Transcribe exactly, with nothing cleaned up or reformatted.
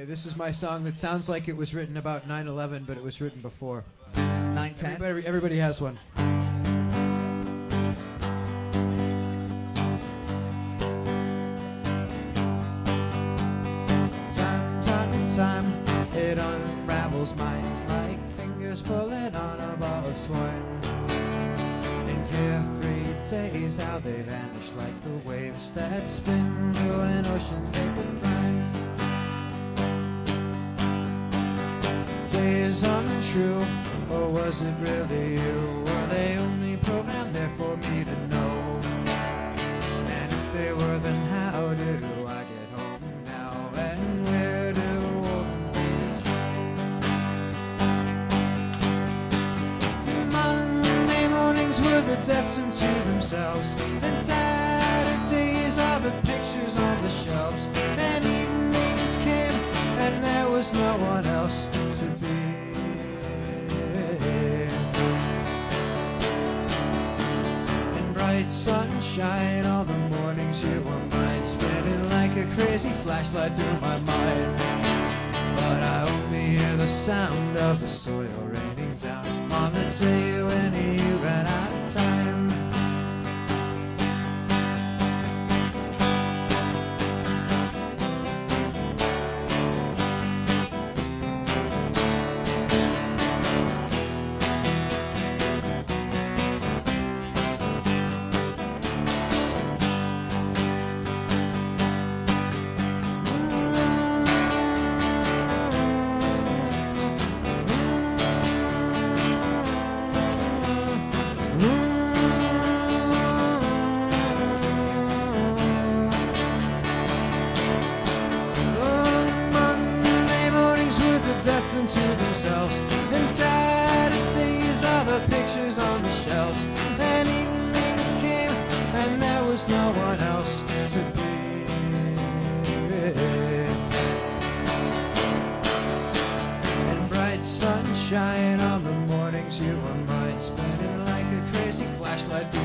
Okay, this is my song that sounds like it was written about nine eleven, but it was written before. nine ten? Everybody, everybody has one. Time, time, time, it unravels minds like fingers pulling on a ball of twine. In carefree days, how they vanish like the waves that spin through an ocean they could find. Days untrue, or was it really you? Were they only programmed there for me to know? And if they were, then how do I get home now? And where do old days go? Monday mornings were the deaths into themselves, and Saturdays are the pictures on the shelves. And evenings came, and there was no one else to be. In bright sunshine, all the mornings you were mine, spinning like a crazy flashlight through my mind. But I only hear the sound of the soil raining down on the day when you ran out of time. Into themselves, and Saturdays are the pictures on the shelves, and evenings came, and there was no one else to be. And bright sunshine on the mornings you were mine, spinning like a crazy flashlight through